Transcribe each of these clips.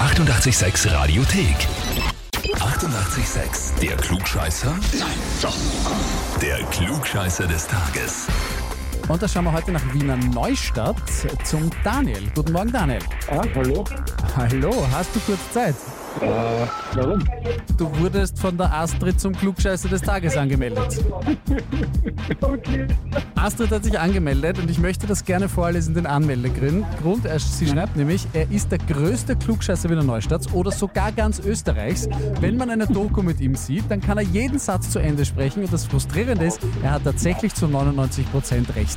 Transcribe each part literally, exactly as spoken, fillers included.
achtundachtzig Komma sechs Radiothek. achtundachtzig Komma sechs. Der Klugscheißer? Nein, doch. Der Klugscheißer des Tages. Und da schauen wir heute nach Wiener Neustadt zum Daniel. Guten Morgen, Daniel. Ah, hallo. Hallo, hast du kurz Zeit? Äh, warum? Du wurdest von der Astrid zum Klugscheißer des Tages angemeldet. Okay. Astrid hat sich angemeldet und ich möchte das gerne vorlesen, den Anmeldegrund. Grund, er- Sie schreibt nämlich, er ist der größte Klugscheißer Wiener Neustadts oder sogar ganz Österreichs. Wenn man eine Doku mit ihm sieht, dann kann er jeden Satz zu Ende sprechen und das Frustrierende ist, er hat tatsächlich zu neunundneunzig Prozent recht.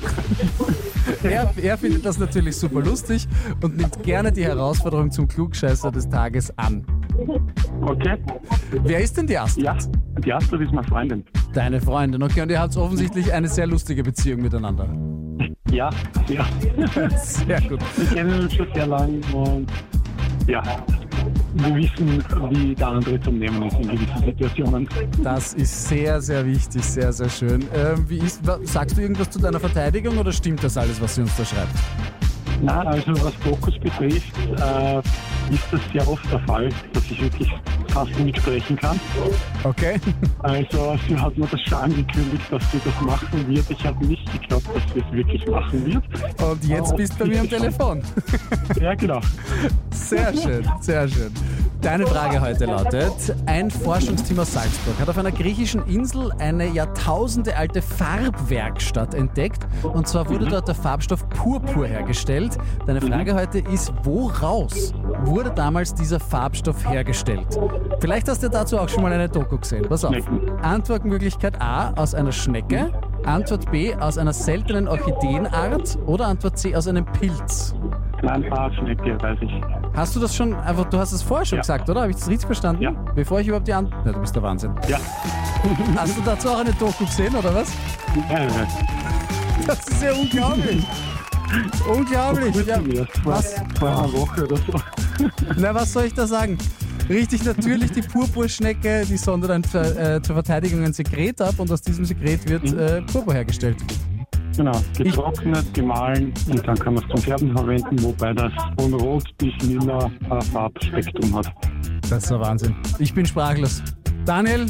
er, er findet das natürlich super lustig und nimmt gerne die Herausforderung zum Klugscheißer des Tages an. Okay. Wer ist denn die Astrid? Ja, die Astrid ist meine Freundin. Deine Freundin, okay, und ihr habt offensichtlich eine sehr lustige Beziehung miteinander. Ja, ja. Sehr gut. Wir kennen uns schon sehr lang und ja, wir wissen, wie der andere zum Nehmen ist in gewissen Situationen. Das ist sehr, sehr wichtig, sehr, sehr schön. Ähm, wie ist, wa- sagst du irgendwas zu deiner Verteidigung oder stimmt das alles, was sie uns da schreibt? Nein, also was Dokus betrifft, äh, ist das sehr oft der Fall, dass ich wirklich fast mitsprechen kann. Okay. Also sie hat mir das schon angekündigt, dass sie das machen wird. Ich habe nicht geglaubt, dass sie es wirklich machen wird. Und jetzt bist du bei mir am Telefon. Ja, genau. Sehr schön, sehr schön. Deine Frage heute lautet, ein Forschungsteam aus Salzburg hat auf einer griechischen Insel eine jahrtausendealte Farbwerkstatt entdeckt. Und zwar wurde dort der Farbstoff Purpur hergestellt. Deine Frage heute ist, woraus wurde damals dieser Farbstoff hergestellt? Vielleicht hast du dazu auch schon mal eine Doku gesehen. Pass auf. Schnecken. Antwortmöglichkeit A, aus einer Schnecke. Antwort B, aus einer seltenen Orchideenart. Oder Antwort C, aus einem Pilz. Nein, Schnecke, weiß ich. Hast du das schon, einfach, du hast es vorher schon Ja. gesagt, oder? Habe ich das richtig verstanden? Ja. Bevor ich überhaupt die Antwort... Ja, du bist der Wahnsinn. Ja. Hast du dazu auch eine Doku gesehen, oder was? Ja, ja. Das ist ja unglaublich. Unglaublich. Ja, Vor, was, vor einer Woche oder so. na, was soll ich da sagen? Richtig, natürlich die Purpurschnecke, die sondert ein, äh, zur Verteidigung ein Sekret ab und aus diesem Sekret wird äh, Purpur hergestellt. Genau, getrocknet, gemahlen und dann kann man es zum Färben verwenden, wobei das von rot bis lila äh, Farbspektrum hat. Das ist der Wahnsinn. Ich bin sprachlos. Daniel,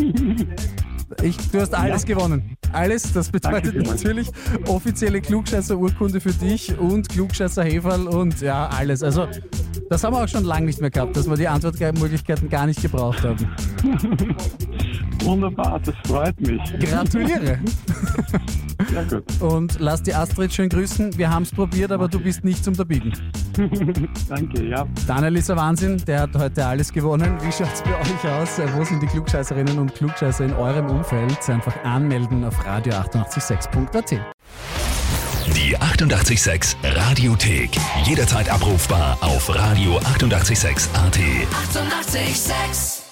ich, du hast alles Ja. gewonnen. Alles, das bedeutet Danke vielmals. natürlich offizielle Klugscheißer-Urkunde für dich und Klugscheißer-Heferl und ja, alles. Also, das haben wir auch schon lange nicht mehr gehabt, dass wir die Antwortmöglichkeiten gar nicht gebraucht haben. Wunderbar, das freut mich. Gratuliere! Sehr gut. Und lass die Astrid schön grüßen. Wir haben es probiert, aber du bist nicht zum Derbiegen. Danke, ja. Daniel ist ein Wahnsinn, der hat heute alles gewonnen. Wie schaut es bei euch aus? Wo sind die Klugscheißerinnen und Klugscheißer in eurem Umfeld? Einfach anmelden auf radio achtundachtzig sechs punkt a t. Die achtundachtzig Komma sechs Radiothek. Jederzeit abrufbar auf radio achtundachtzig Komma sechs punkt a t. achtundachtzig Komma sechs